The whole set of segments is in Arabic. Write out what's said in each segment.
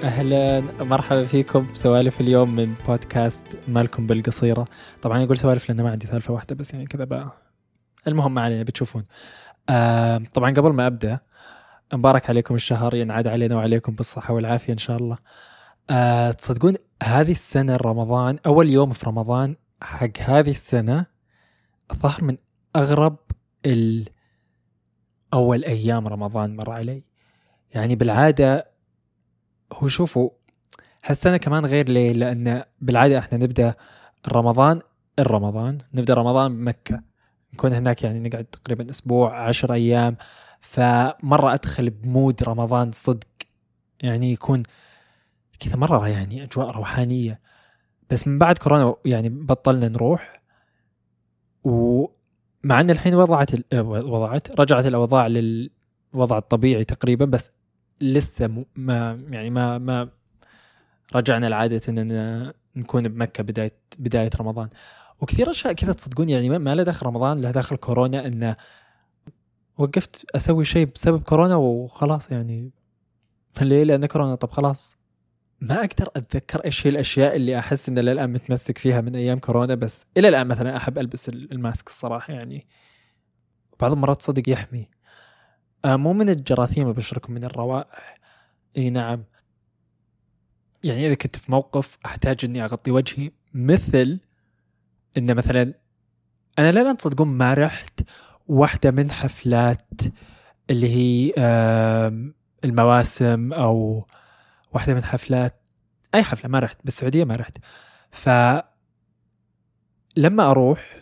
أهلا مرحبا فيكم بسوالف اليوم من بودكاست مالكم بالقصيرة. طبعا أقول سوالف لأنه ما عندي سالفة واحدة بس يعني كذا بقى. المهم ما علينا بتشوفون. طبعا قبل ما أبدأ، مبارك عليكم الشهر، ينعاد علينا وعليكم بالصحة والعافية إن شاء الله. تصدقون هذه السنة رمضان، أول يوم في رمضان حق هذه السنة ظهر من أغرب أول أيام رمضان مر علي. يعني بالعادة هو شوفوا هالسنة كمان غير ليه، لأن بالعادة احنا نبدأ نبدأ رمضان بمكة، نكون هناك يعني نقعد تقريبا أسبوع 10 أيام، فمرة أدخل بمود رمضان صدق، يعني يكون كذا مرة يعني أجواء روحانية. بس من بعد كورونا يعني بطلنا نروح، ومع أن الحين رجعت الأوضاع للوضع الطبيعي تقريبا، بس لسه ما رجعنا لعادة أننا نكون بمكة بداية رمضان. وكثير أشياء كذا تصدقون يعني ما له داخل رمضان له داخل كورونا، أن وقفت أسوي شيء بسبب كورونا وخلاص. يعني ليه؟ لأن كورونا. طب خلاص ما أقدر أتذكر إيش هي الأشياء اللي أحس أن الآن متمسك فيها من أيام كورونا، بس إلى الآن مثلا أحب ألبس الماسك الصراحة، يعني بعض المرات صدق يحمي. مو من الجراثيم أبشركم، من الروائح. إي نعم. يعني إذا كنت في موقف أحتاج إني أغطي وجهي، مثل إن مثلا أنا لا تصدقون ما رحت واحدة من حفلات اللي هي المواسم، أو واحدة من حفلات أي حفلة ما رحت، بالسعودية ما رحت. فلما أروح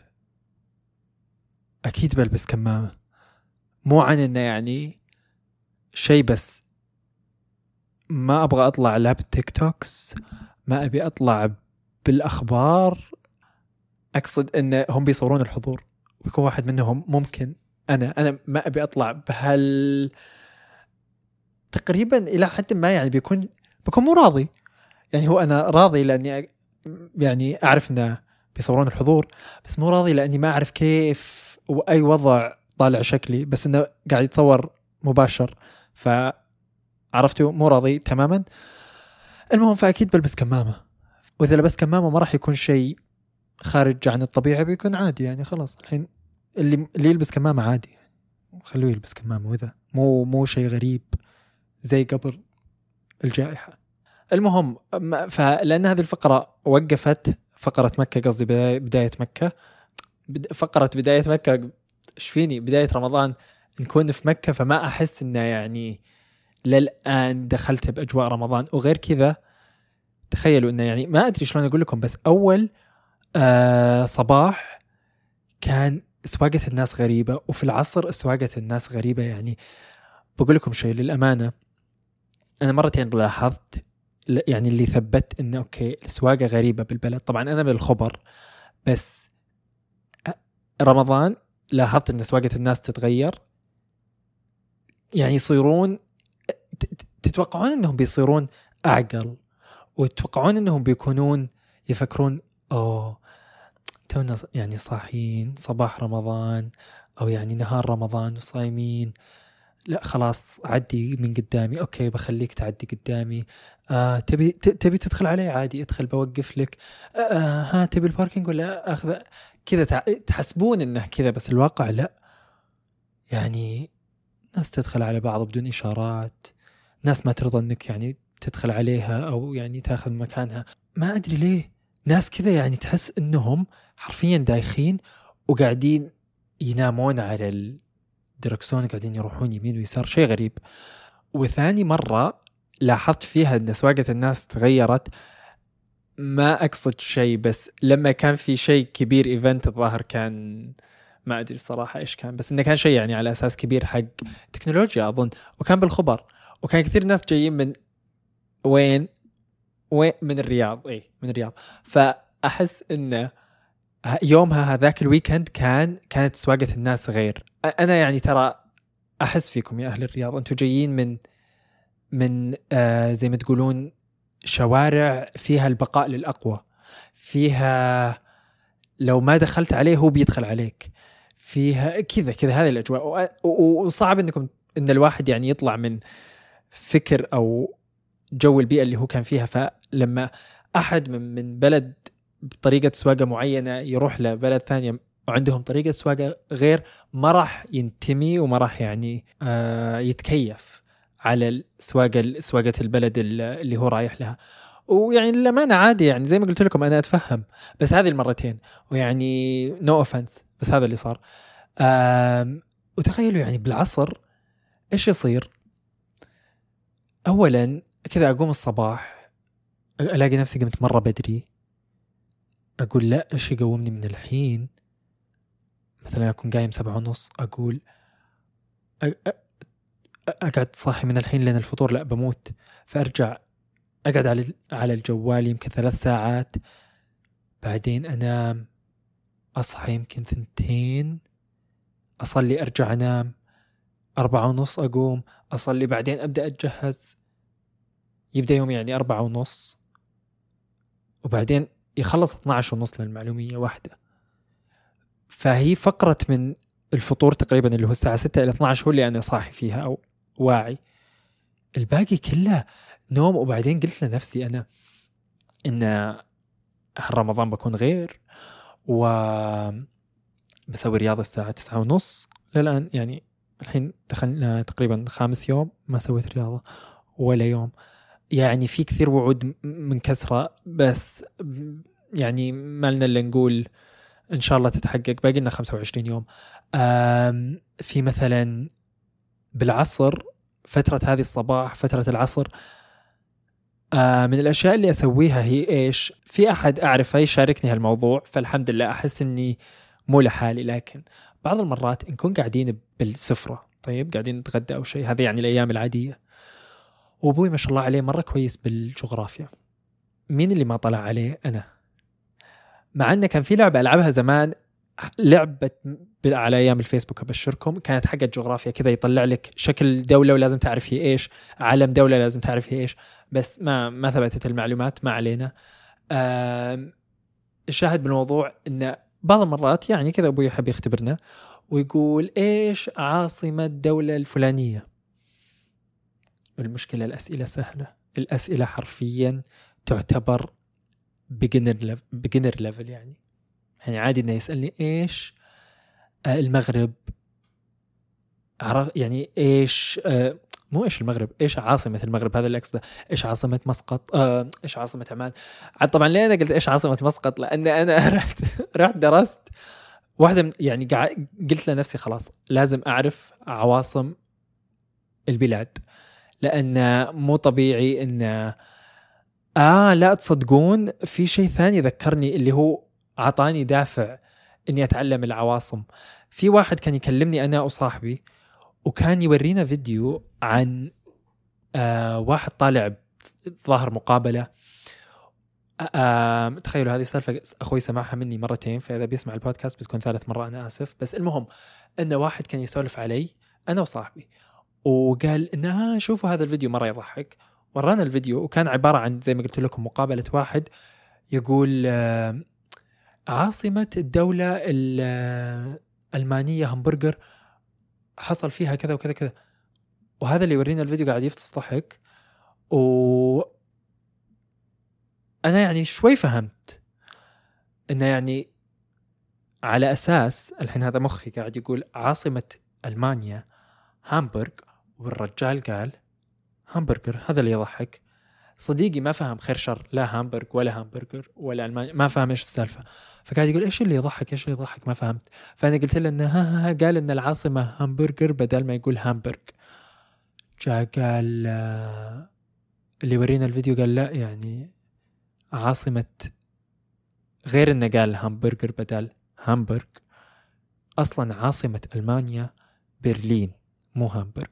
أكيد بلبس كمامة، مو عن إنه يعني شيء، بس ما أبغى أطلع لا بالتيك توكس، ما أبي أطلع بالأخبار. أقصد إن هم بيصورون الحضور ويكون واحد منهم ممكن أنا ما أبي أطلع تقريبا إلى حد ما، يعني بيكون مو راضي. يعني هو أنا راضي لأني يعني أعرف إنه بيصورون الحضور، بس مو راضي لأني ما أعرف كيف وأي وضع طالع شكلي، بس إنه قاعد يتصور مباشر، فعرفتوا مو راضي تماما. المهم فأكيد بلبس كمامة، وإذا لبست كمامة ما راح يكون شيء خارج عن الطبيعي، بيكون عادي. يعني خلاص الحين اللي يلبس كمامة عادي، خلوه يلبس كمامة، وإذا مو شيء غريب زي قبل الجائحة. المهم فلأن هذه الفقرة وقفت، فقرة مكة قصدي، بداية مكة، فقرة بداية مكة، إيش فيني بداية رمضان نكون في مكة، فما أحس إنه يعني للآن دخلت بأجواء رمضان. وغير كذا تخيلوا إنه يعني ما أدري شلون أقول لكم، بس أول صباح كان سواقة الناس غريبة، وفي العصر سواقة الناس غريبة. يعني بقول لكم شيء للأمانة، أنا مرتين لاحظت يعني اللي ثبت إنه أوكي السواقة غريبة بالبلد. طبعا أنا بالخبر، بس رمضان لاحظت إن سواقة الناس تتغير، يعني يصيرون تتوقعون إنهم بيصيرون أعقل، وتتوقعون إنهم بيكونون يفكرون تونا يعني صاحيين صباح رمضان، أو يعني نهار رمضان وصايمين، لا خلاص عدي من قدامي، أوكي بخليك تعدي قدامي. تبي تدخل علي عادي ادخل، بوقف لك. ها تبي الباركينج ولا أخذ كذا؟ تحسبون إنه كذا، بس الواقع لا. يعني ناس تدخل على بعض بدون إشارات، ناس ما ترضى إنك يعني تدخل عليها أو يعني تأخذ مكانها، ما أدري ليه. ناس كذا يعني تحس إنهم حرفيا دايخين وقاعدين ينامون على الدركسون، قاعدين يروحون يمين ويسار، شيء غريب. وثاني مرة لاحظت فيها أن سواقة الناس تغيرت، ما أقصد شيء، بس لما كان في شيء كبير إيفنت الظاهر، كان ما أدري الصراحة إيش كان، بس إنه كان شيء يعني على أساس كبير حق تكنولوجيا أظن، وكان بالخبر، وكان كثير ناس جايين من وين من الرياض. من الرياض. فأحس إنه يومها هذاك الويكند كانت سواقة الناس غير. أنا يعني ترى أحس فيكم يا أهل الرياض، أنتوا جايين من زي ما تقولون شوارع فيها البقاء للأقوى، فيها لو ما دخلت عليه هو بيدخل عليك، فيها كذا هذه الأجواء. وصعب إن الواحد يعني يطلع من فكر أو جو البيئة اللي هو كان فيها. فلما أحد من بلد بطريقة سواقة معينة يروح لبلد ثانية وعندهم طريقة سواقة غير، ما راح ينتمي وما راح يعني يتكيف على سواقة البلد اللي هو رايح لها. ويعني للأمانة عادي، يعني زي ما قلت لكم أنا أتفهم، بس هذه المرتين ويعني نو أوفنس، بس هذا اللي صار. وتخيلوا يعني بالعصر إيش يصير. أولا كذا أقوم الصباح ألاقي نفسي قمت مرة بدري، أقول لا إيش يقومني من الحين، مثلا أكون قايم 7:30 أقول أقعد صاحي من الحين لين الفطور، لا بموت. فأرجع أقعد على الجوال يمكن 3 ساعات، بعدين أنام، أصحى يمكن 2، أصلي أرجع أنام، 4:30 أقوم أصلي، بعدين أبدأ أتجهز، يبدأ يوم يعني 4:30، وبعدين يخلص 12:30 للمعلومية واحدة. فهي فقرة من الفطور تقريبا اللي هو الساعة 6 إلى 12 هو اللي أنا صاحي فيها أو واعي، الباقي كله نوم. وبعدين قلت لنفسي أنا إن رمضان بكون غير، وبسوي رياضة الساعة 9:30 للآن. يعني الحين دخلنا تقريبا 5 يوم ما سويت رياضة ولا يوم. يعني في كثير وعود منكسرة، بس يعني ما لنا إلا نقول إن شاء الله تتحقق. باقي لنا 25 يوم. في مثلا بالعصر، فترة هذه الصباح، فترة العصر، من الأشياء اللي أسويها هي إيش؟ في أحد أعرفه يشاركني هالموضوع، فالحمد لله أحس إني مو لحالي. لكن بعض المرات نكون قاعدين بالسفرة، طيب قاعدين نتغدى أو شيء، هذه يعني الأيام العادية، وأبوي ما شاء الله عليه مرة كويس بالجغرافيا. مين اللي ما طلع عليه؟ أنا. مع أنه كان في لعبة ألعبها زمان، لعبة على أيام الفيسبوك أبشركم، كانت حقة جغرافيا كذا، يطلع لك شكل دولة ولازم تعرف هي إيش، علم دولة لازم تعرف هي إيش، بس ما ثبتت المعلومات، ما علينا. الشاهد بالموضوع إن بعض المرات يعني كذا أبوي يحب يختبرنا ويقول إيش عاصمة الدولة الفلانية. المشكلة الأسئلة سهلة، الأسئلة حرفيا تعتبر beginner level. يعني عادي إنه يسألني إيش المغرب، يعني إيش مو إيش المغرب، إيش عاصمة المغرب، هذا اللي أقصده. إيش عاصمة مسقط، إيش عاصمة عمان. طبعا ليه أنا قلت إيش عاصمة مسقط؟ لأن أنا رحت درست واحدة يعني قلت لنفسي خلاص لازم أعرف عواصم البلاد، لأن مو طبيعي إن لا تصدقون في شيء ثاني ذكرني اللي هو عطاني دافع إني أتعلم العواصم. في واحد كان يكلمني أنا وصاحبي، وكان يورينا فيديو عن واحد طالع ظاهر مقابلة. تخيلوا هذه السالفة أخوي سمعها مني مرتين، فإذا بيسمع البودكاست بتكون 3 مرة، أنا آسف. بس المهم أن واحد كان يسولف علي أنا وصاحبي، وقال إنها شوفوا هذا الفيديو مرة يضحك. ورانا الفيديو، وكان عبارة عن زي ما قلت لكم مقابلة واحد يقول عاصمة الدولة الألمانية همبرجر، حصل فيها كذا وكذا كذا. وهذا اللي يورينا الفيديو قاعد يفطس ضحك، وأنا يعني شوي فهمت إنه يعني على أساس الحين هذا مخي قاعد يقول عاصمة ألمانيا هامبورغ، والرجال قال همبرجر. هذا اللي يضحك. صديقي ما فهم خير شر، لا هامبورغ ولا همبرجر ولا ألمانيا، ما فهم إيش السالفة. فقاعد يقول إيش اللي يضحك، إيش اللي يضحك، ما فهمت. فأنا قلت له إنه ها قال إن العاصمة همبرجر بدل ما يقول هامبورغ. جاء قال اللي ورينا الفيديو قال لا، يعني عاصمة، غير إنه قال همبرجر بدل هامبورغ، أصلا عاصمة ألمانيا برلين مو هامبورغ.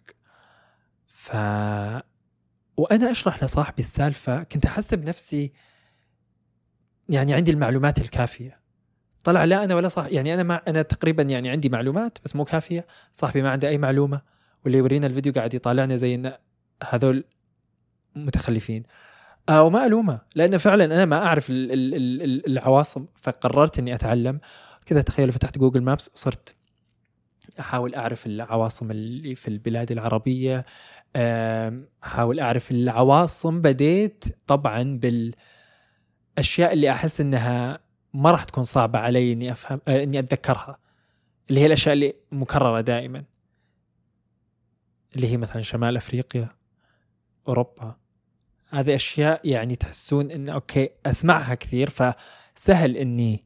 وأنا أشرح لصاحبي السالفة كنت أحسب نفسي يعني عندي المعلومات الكافية. طلع لا، أنا ولا صاحبي، يعني أنا تقريبا يعني عندي معلومات بس مو كافية. صاحبي ما عنده أي معلومة، واللي يورينا الفيديو قاعد يطالعنا زي إن هذول متخلفين. وما ألومه، لأنه فعلا أنا ما أعرف العواصم، فقررت أني أتعلم كذا. تخيل فتحت جوجل مابس وصرت أحاول أعرف العواصم اللي في البلاد العربية، حاول أعرف العواصم. بديت طبعا بالأشياء اللي أحس أنها ما راح تكون صعبة علي إني أفهم، إني أتذكرها، اللي هي الأشياء اللي مكررة دائما، اللي هي مثلا شمال أفريقيا، أوروبا. هذه أشياء يعني تحسون إن أوكي أسمعها كثير، فسهل إني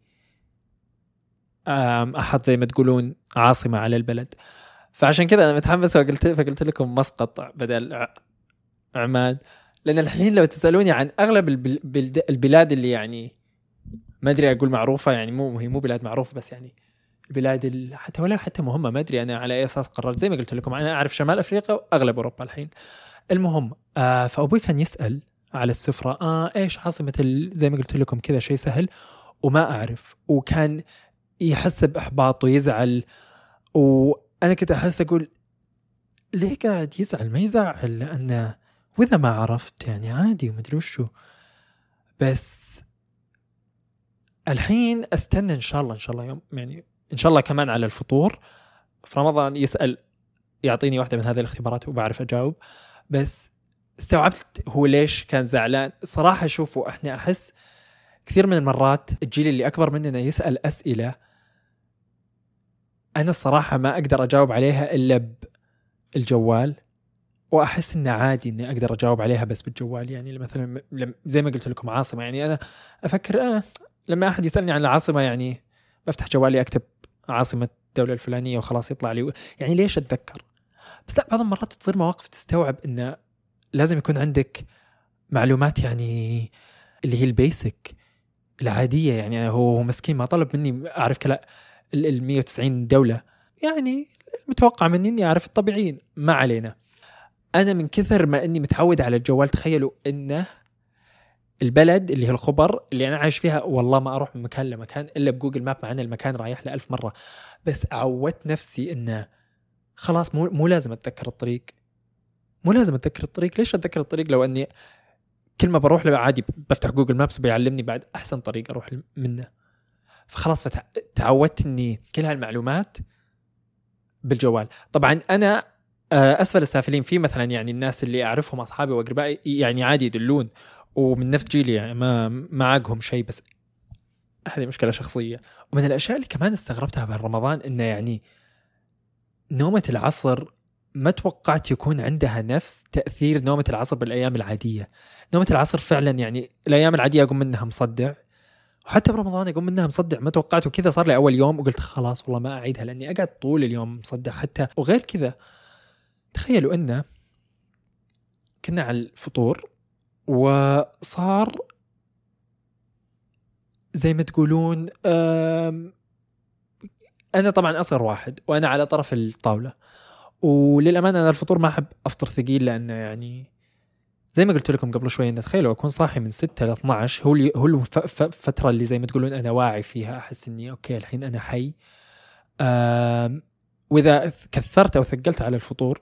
أحط زي ما تقولون عاصمة على البلد. فعشان كذا أنا متحمس فقلت لكم مسقط بدل عمان، لأن الحين لو تسألوني عن أغلب البلاد اللي يعني ما أدري أقول معروفة، يعني هي مو بلاد معروفة، بس يعني البلاد حتى ولا حتى مهمة، ما أدري أنا على أي أساس قررت. زي ما قلت لكم أنا أعرف شمال أفريقيا وأغلب أوروبا الحين. المهم فأبوي كان يسأل على السفرة إيش عاصمة زي ما قلت لكم كذا شيء سهل وما أعرف، وكان يحس بإحباط ويزعل، وأنا كنت أحس أقول ليه قاعد يزعل؟ ما يزعل، لأنه وإذا ما عرفت يعني عادي ومدري وشو. بس الحين أستنى إن شاء الله يوم، يعني إن شاء الله كمان على الفطور في رمضان يسأل يعطيني واحدة من هذه الاختبارات وبعرف أجاوب. بس استوعبت هو ليش كان زعلان صراحة. شوفوا إحنا أحس كثير من المرات الجيل اللي أكبر مننا يسأل أسئلة أنا الصراحة ما أقدر أجاوب عليها إلا بالجوال، وأحس إنه عادي إني أقدر أجاوب عليها بس بالجوال. يعني مثلا زي ما قلت لكم عاصمة، يعني أنا أفكر لما أحد يسألني عن العاصمة يعني بفتح جوالي أكتب عاصمة الدولة الفلانية وخلاص يطلع لي، يعني ليش أتذكر؟ بس لا، بعض المرات تصير مواقف تستوعب إنه لازم يكون عندك معلومات يعني اللي هي البيسك العادية. يعني هو مسكين ما طلب مني أعرف كلا 190 دولة، يعني المتوقع مني إني أعرف الطبيعيين. ما علينا. أنا من كثر ما إني متعود على الجوال، تخيلوا إنه البلد اللي هي الخبر اللي أنا عايش فيها والله ما أروح من مكان لمكان إلا بجوجل ماب، مع أن المكان رايح ل1000 مرة. بس عودت نفسي إنه خلاص مو لازم أتذكر الطريق. ليش أتذكر الطريق لو أني كل ما بروح له عادي بفتح جوجل مابس بيعلمني بعد أحسن طريق أروح منه. فخلاص فتعودت إني كل هالمعلومات بالجوال. طبعا أنا أسفل السافلين في مثلا يعني الناس اللي أعرفهم أصحابي وأقربائي يعني عادي يدلون ومن نفس جيلي، يعني ما عاقهم شيء، بس هذه مشكلة شخصية. ومن الأشياء اللي كمان استغربتها برمضان إنه يعني نومة العصر ما توقعت يكون عندها نفس تأثير نومة العصر بالأيام العادية. نومة العصر فعلا يعني الأيام العادية أقوم منها مصدع، وحتى برمضان أقوم منها مصدع ما توقعت. وكذا صار لي أول يوم وقلت خلاص والله ما أعيدها، لأني أقعد طول اليوم مصدع حتى. وغير كذا تخيلوا أنه كنا على الفطور وصار زي ما تقولون أنا طبعا أصغر واحد وأنا على طرف الطاولة، وللأمانة أنا الفطور ما أحب أفطر ثقيل، لأنه يعني زي ما قلت لكم قبل شوي إن تخيلوا أكون صاحي من 6 ل 12 هو الفترة اللي زي ما تقولون أنا واعي فيها، أحس إني أوكي الحين أنا حي. وإذا كثرت أو ثقلت على الفطور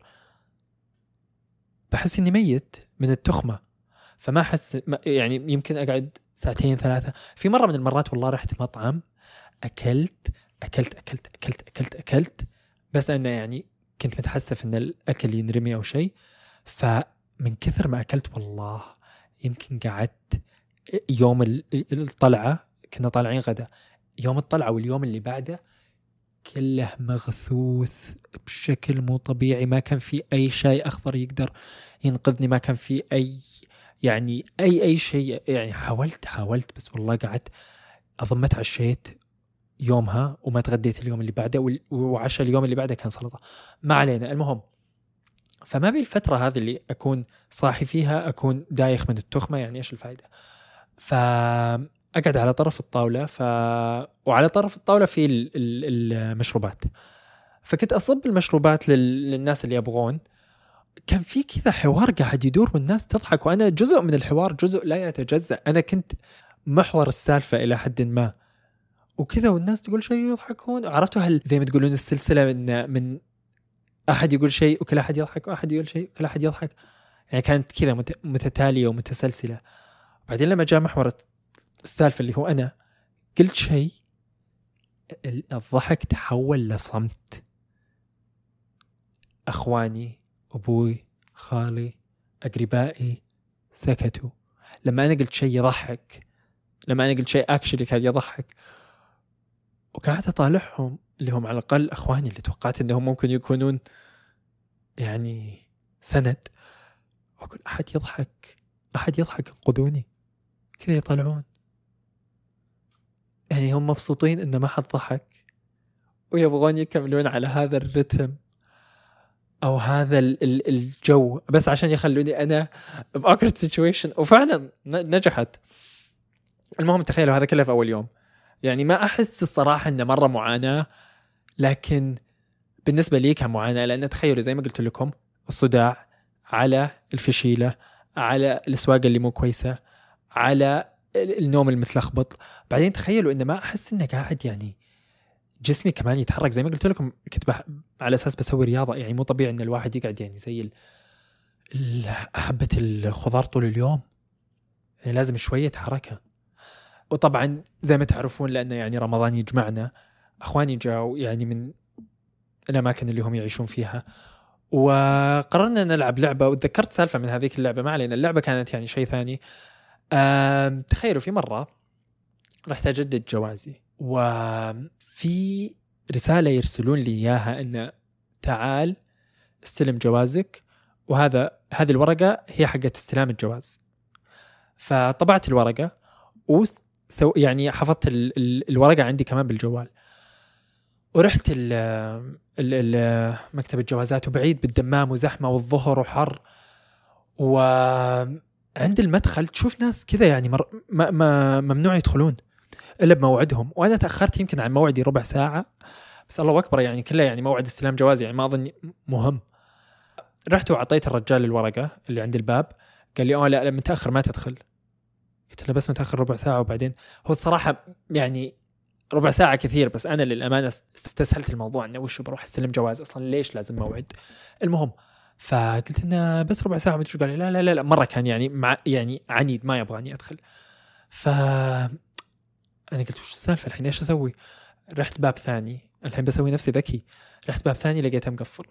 بحس إني ميت من التخمة، فما أحس يعني يمكن أقعد 2 3 ساعات. في مرة من المرات والله رحت مطعم أكلت أكلت أكلت أكلت أكلت أكلت بس أنا يعني كنت متحسف إن الأكل ينرمي أو شيء. فمن كثر ما أكلت والله يمكن قعدت يوم الطلعة، كنا طالعين غدا، يوم الطلعة واليوم اللي بعده كله مغثوث بشكل مو طبيعي. ما كان في أي شيء أخضر يقدر ينقذني، ما كان في أي يعني أي شيء. يعني حاولت بس والله قعدت أضمت عشيت يومها وما تغديت اليوم اللي بعده، وعشاء اليوم اللي بعده كان سلطة. ما علينا. المهم فما بي الفترة هذه اللي أكون صاحي فيها أكون دايخ من التخمة، يعني إيش الفائدة؟ فأقعد على طرف الطاولة وعلى طرف الطاولة في المشروبات، فكنت أصب المشروبات للناس اللي يبغون. كان في كذا حوار قاعد يدور والناس تضحك، وأنا جزء من الحوار، جزء لا يتجزأ. أنا كنت محور السالفة إلى حد ما وكذا، والناس تقول شيء يضحكون. عرفتوا هل زي ما تقولون السلسلة من أحد يقول شيء وكل أحد يضحك، وأحد يقول شيء وكل أحد يضحك، يعني كانت كذا متتالية ومتسلسلة. بعدين لما جاء محور السالفة اللي هو أنا قلت شيء، الضحك تحول لصمت. أخواني، أبوي، خالي، أقربائي سكتوا لما أنا قلت شيء يضحك، لما أنا قلت شيء أكشلي كان يضحك. وقاعد أطالعهم اللي هم على الأقل أخواني اللي توقعت أنهم ممكن يكونون يعني سند، وأقول أحد يضحك انقذوني. كذا يطلعون يعني هم مبسوطين إن ما حد ضحك ويبغون يكملون على هذا الرتم أو هذا الجو بس عشان يخلوني أنا بأوكرد سيتويشن. وفعلا نجحت. المهم تخيلوا هذا كله في أول يوم. يعني ما أحس الصراحة إنه مرة معاناة، لكن بالنسبة لي كان معاناة، لأن تخيلوا زي ما قلت لكم الصداع، على الفشيلة، على الأسواق اللي مو كويسة، على النوم المتلخبط. بعدين تخيلوا إن ما أحس إنه قاعد يعني جسمي كمان يتحرك. زي ما قلت لكم كنت على أساس بسوي رياضة. يعني مو طبيعي إن الواحد يقعد يعني زي حبة الخضار طول اليوم، يعني لازم شوية حركة. وطبعا زي ما تعرفون لأنه يعني رمضان يجمعنا، أخواني جاوا يعني من الأماكن اللي هم يعيشون فيها، وقررنا نلعب لعبة. وتذكرت سالفة من هذيك اللعبة، ما علينا، اللعبة كانت يعني شيء ثاني. تخيلوا في مرة رحت أجدد جوازي، وفي رسالة يرسلون لي إياها إن تعال استلم جوازك، هذه الورقة هي حقة استلام الجواز. فطبعت الورقة يعني حفظت الورقة عندي كمان بالجوال، ورحت مكتب الجوازات، وبعيد بالدمام وزحمة والظهر وحر، وعند المدخل تشوف ناس كذا يعني ممنوع يدخلون إلا بموعدهم، وأنا تأخرت يمكن عن موعدي ربع ساعة، بس الله أكبر يعني كله يعني موعد استلام جوازي، يعني ما أظن مهم. رحت وعطيت الرجال الورقة اللي عند الباب، قال لي لا متأخر ما تدخل. قلت له بس متأخر ربع ساعة. وبعدين هو الصراحة يعني ربع ساعة كثير، بس أنا للأمانة استسهلت الموضوع إنه وش بروح استلم جواز أصلا، ليش لازم موعد؟ المهم فقلت إنه بس ربع ساعة. متى شو قال لي لا لا لا مرة كان يعني عنيد ما يبغاني أدخل. أنا قلت وش السالفة الحين إيش أسوي؟ رحت باب ثاني، الحين بسوي نفسي ذكي. رحت باب ثاني لقيته مقفل.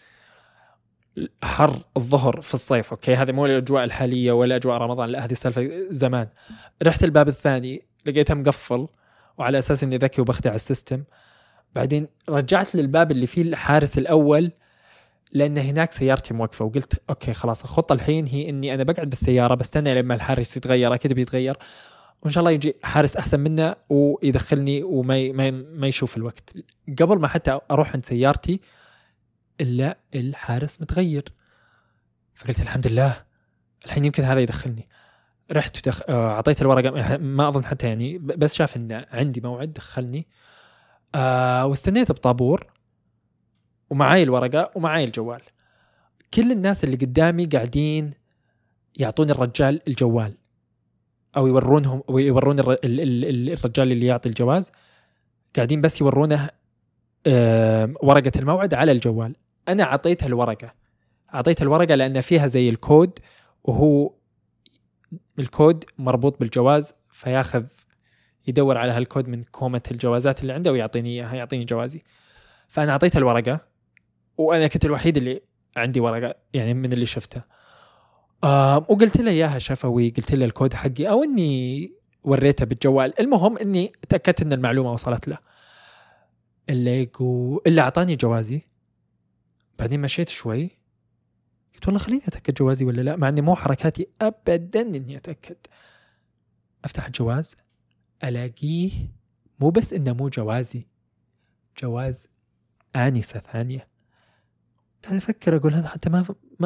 حر الظهر في الصيف، أوكي هذه مو الأجواء الحالية ولا أجواء رمضان، لا هذه السالفة زمان. رحت الباب الثاني لقيته مقفل، وعلى أساس إني ذكي وبخدع السيستم. بعدين رجعت للباب اللي فيه الحارس الأول، لأن هناك سيارتي موقفة، وقلت أوكي خلاص الخطة الحين هي إني أنا بقعد بالسيارة بستنى لما الحارس يتغير، أكيد بيتغير، وإن شاء الله يجي حارس أحسن منه ويدخلني وما يشوف الوقت قبل ما حتى أروح عند سيارتي إلا الحارس متغير. فقلت الحمد لله الحين يمكن هذا يدخلني. رحت أعطيت الورقة، ما أظن حتى يعني بس شاف إن عندي موعد دخلني. واستنيت بطابور ومعاي الورقة ومعاي الجوال. كل الناس اللي قدامي قاعدين يعطون الرجال الجوال، أو يورون الرجال اللي يعطي الجواز قاعدين بس يورونه ورقة الموعد على الجوال. أنا أعطيت الورقة لأن فيها زي الكود، وهو الكود مربوط بالجواز، فياخذ يدور على هالكود من كومة الجوازات اللي عنده ويعطيني إياها، يعطيني جوازي. فأنا أعطيت الورقة، وأنا كنت الوحيد اللي عندي ورقة يعني من اللي شفته. وقلت له إياها شفوي، قلت له الكود حقي أو إني وريته بالجوال. المهم إني تأكدت إن المعلومة وصلت له. اللي أعطاني جوازي. بعدين مشيت شوي قلت والله خليني أتأكد جوازي ولا لا، مع أني مو حركاتي أبدا إني أتأكد. أفتح الجواز ألاقيه مو بس إنه مو جوازي، جواز آنسة ثانية. قاعد أفكر أقول هذا حتى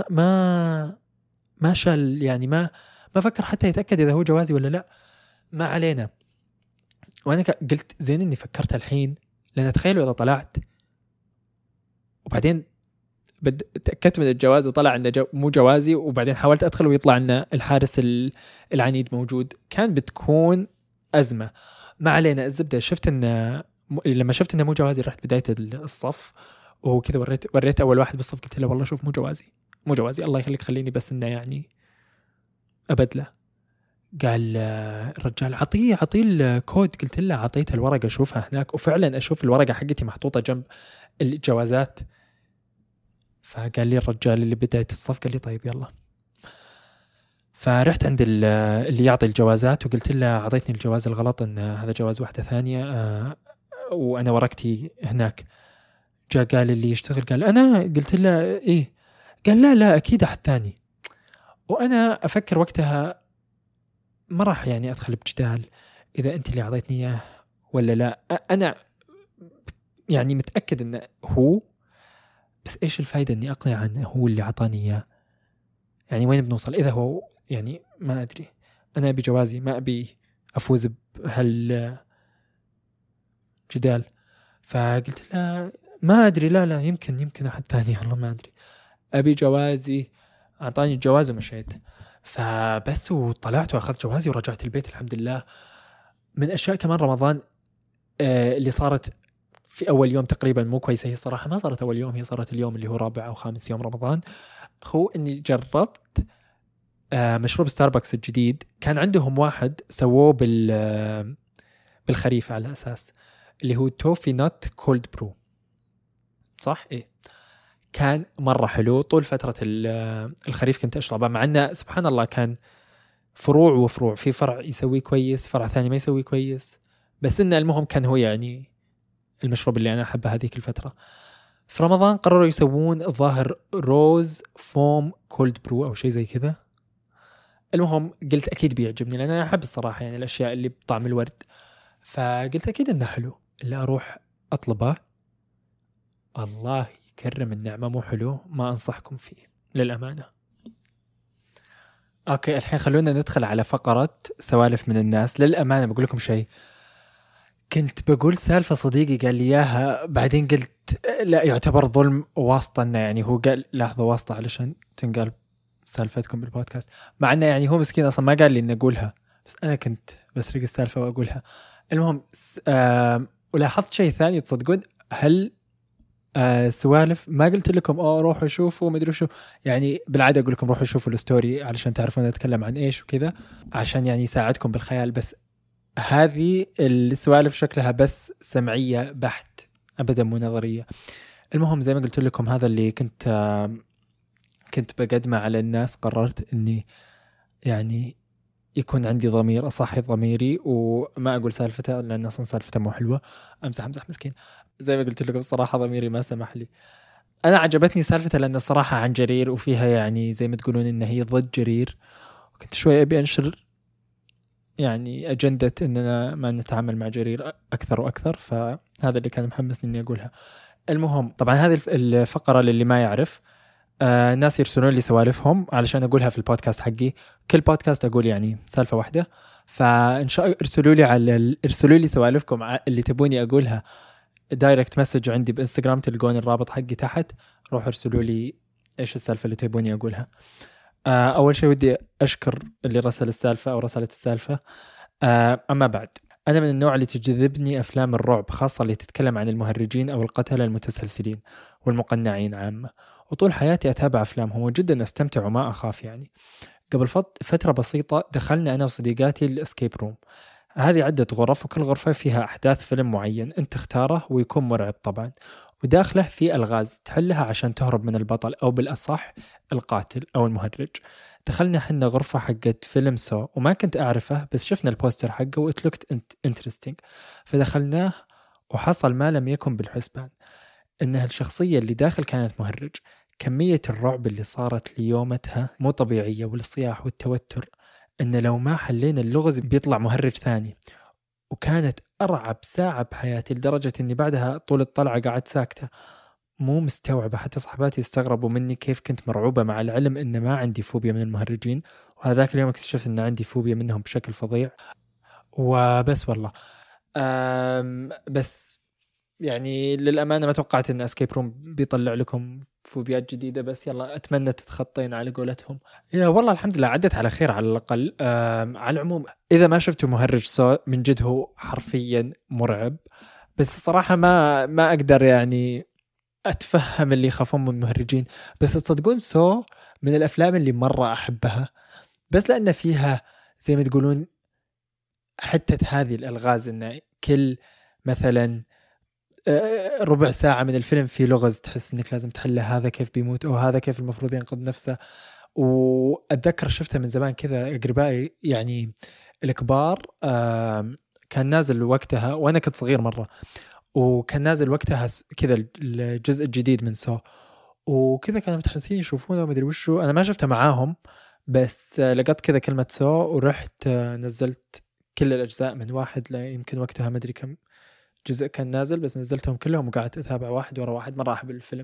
ما شال يعني ما فكر حتى يتأكد إذا هو جوازي ولا لا. ما علينا. وأنا قلت زين إني فكرت الحين، لأن تخيلوا إذا طلعت وبعدين تأكدت من الجواز وطلع إنه مو جوازي، وبعدين حاولت أدخل ويطلع إن الحارس العنيد موجود، كان بتكون أزمة. ما علينا. الزبدة شفت إن لما شفت إنه مو جوازي رحت بداية الصف وكذا وريت أول واحد بالصف، قلت له والله شوف مو جوازي الله يخليك خليني بس إنه يعني أبدله. قال الرجال عطيه الكود. قلت له عطيته الورقة أشوفها هناك، وفعلا أشوف الورقة حقتي محطوطة جنب الجوازات. فقال لي الرجال اللي بداية الصف قال لي طيب يلا. فرحت عند اللي يعطي الجوازات وقلت له أعطيتني الجواز الغلط، إن هذا جواز واحدة ثانية وأنا ورقتي هناك. جاء قال اللي يشتغل قال أنا، قلت له إيه، قال لا أكيد أحد ثاني. وأنا أفكر وقتها ما راح يعني أدخل بجدال إذا أنت اللي أعطيتني إياه ولا لا. أنا يعني متأكد إنه هو، بس إيش الفايدة إني أقنع عنه هو اللي أعطاني إياه؟ يعني وين بنوصل إذا هو يعني ما أدري. أنا أبي جوازي، ما أبي أفوز بهالجدال. فقلت لا ما أدري، لا يمكن أحد ثاني، والله ما أدري، أبي جوازي. أعطاني الجواز ومشيت. فبس وطلعت وأخذت جوازي ورجعت البيت الحمد لله. من أشياء كمان رمضان اللي صارت في أول يوم تقريبا مو كويسة، هي صراحة ما صارت أول يوم، هي صارت اليوم اللي هو 4 أو 5 يوم رمضان. هو إني جربت مشروب ستاربكس الجديد. كان عندهم واحد سووه بالخريف على أساس اللي هو توفي نوت كولد برو، صح؟ إيه، كان مرة حلو. طول فترة الخريف كنت أشربه، مع أنه سبحان الله كان فروع وفروع، في فرع يسوي كويس، فرع ثاني ما يسوي كويس، بس إنه المهم كان هو يعني المشروب اللي أنا أحبه هذيك الفترة. في رمضان قرروا يسوون الظاهر روز فوم كولد برو أو شيء زي كذا. المهم قلت أكيد بيعجبني لأن أنا أحب الصراحة يعني الأشياء اللي بطعم الورد. فقلت أكيد إنه حلو، اللي أروح أطلبه. الله يكرم النعمة مو حلو، ما أنصحكم فيه للأمانة. أوكي الحين خلونا ندخل على فقرة سوالف من الناس. للأمانة بقول لكم شيء، كنت بقول سالفة صديقي قال لي إياها، بعدين قلت لا يعتبر ظلم واسطة، إنه يعني هو قال لحظة واسطة علشان تنقال سالفتكم بالبودكاست، مع إنه يعني هو مسكين أصلا ما قال لي إن أقولها، بس أنا كنت بسرق السالفة وأقولها. المهم ولاحظت شيء ثاني تصدقون، هل سوالف ما قلت لكم روحوا شوفوا ما ادري شو، يعني بالعاده اقول لكم روحوا شوفوا الستوري علشان تعرفون اتكلم عن ايش وكذا، عشان يعني يساعدكم بالخيال. بس هذه السوالف شكلها بس سمعيه بحت، ابدا مو نظريه. المهم زي ما قلت لكم هذا اللي كنت بقدمه على الناس، قررت اني يعني يكون عندي ضمير، أصحي ضميري وما أقول سالفته لأن أصلا سالفته مو حلوة. أمزح مسكين. زي ما قلت لكم الصراحة ضميري ما سمح لي. أنا عجبتني سالفته لأن الصراحة عن جرير، وفيها يعني زي ما تقولون إن هي ضد جرير، وكنت شوي أبي أنشر يعني أجندة إننا ما نتعامل مع جرير أكثر وأكثر، فهذا اللي كان محمسني إني أقولها. المهم طبعا هذه الفقرة للي ما يعرف، ناس يرسلون لي سوالفهم علشان أقولها في البودكاست حقي. كل بودكاست أقول يعني سالفة واحدة، فإن شاء الله ارسلوا لي سوالفكم اللي تبوني أقولها دايركت مسج عندي بإنستغرام، تلقون الرابط حقي تحت، روحوا ارسلوا لي إيش السالفة اللي تبوني أقولها. أول شيء ودي أشكر اللي رسل السالفة أو رسلت السالفة. أما بعد، أنا من النوع اللي تجذبني أفلام الرعب، خاصة اللي تتكلم عن المهرجين أو القتلة المتسلسلين والمقنعين عامة، وطول حياتي أتابع أفلامهم وجدا أستمتع وما أخاف. يعني قبل فترة بسيطة دخلنا أنا وصديقاتي الاسكيب روم. هذه عدة غرف وكل غرفة فيها أحداث فيلم معين أنت تختاره ويكون مرعب طبعا، وداخله في ألغاز تحلها عشان تهرب من البطل أو بالأصح القاتل أو المهرج. دخلنا حنا غرفة حقت فيلم سو وما كنت أعرفه، بس شفنا البوستر حقه وإت لوكت انترستينج، فدخلناه وحصل ما لم يكن بالحسبان، إنها الشخصية اللي داخل كانت مهرج. كمية الرعب اللي صارت لي يومتها مو طبيعية، والصياح والتوتر إن لو ما حلينا اللغز بيطلع مهرج ثاني. وكانت أرعب ساعة بحياتي، لدرجة إني بعدها طول الطلعة قعدت ساكتة مو مستوعبة. حتى صحباتي استغربوا مني كيف كنت مرعوبة، مع العلم إن ما عندي فوبيا من المهرجين، وهذاك اليوم اكتشفت إن عندي فوبيا منهم بشكل فظيع. وبس والله بس يعني للأمانة ما توقعت إن اسكيب روم بيطلع لكم فوبيات جديدة، بس يلا أتمنى تتخطين على قولتهم. يا والله الحمد لله عدت على خير على الأقل. على العموم إذا ما شفتوا مهرج سو، من جد هو حرفيا مرعب، بس الصراحة ما أقدر يعني أتفهم اللي يخافون من المهرجين. بس تصدقون سو من الأفلام اللي مرة أحبها، بس لأن فيها زي ما تقولون حتى هذه الألغاز، إن كل مثلا ربع ساعة من الفيلم في لغز تحس انك لازم تحله، هذا كيف بيموت او هذا كيف المفروض ينقذ نفسه. واتذكر شفتها من زمان كذا، اقربائي يعني الكبار كان نازل وقتها وانا كنت صغير مرة، وكان نازل وقتها كذا الجزء الجديد من سو، وكذا كانوا متحمسين يشوفونه وما ادري وشو. انا ما شفتها معاهم، بس لقيت كذا كلمة سو ورحت نزلت كل الأجزاء من واحد، لا يمكن وقتها ما أدري كم جزء كان نازل، بس نزلتهم كلهم وقعدت أتابع واحد ورا واحد. مرة أحب الفيلم.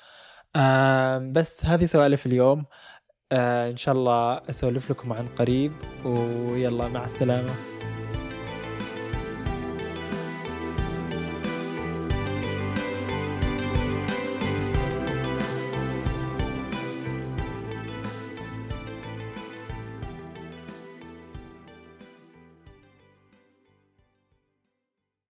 بس هذه سوالف اليوم. إن شاء الله أسولف لكم عن قريب، ويلا مع السلامة.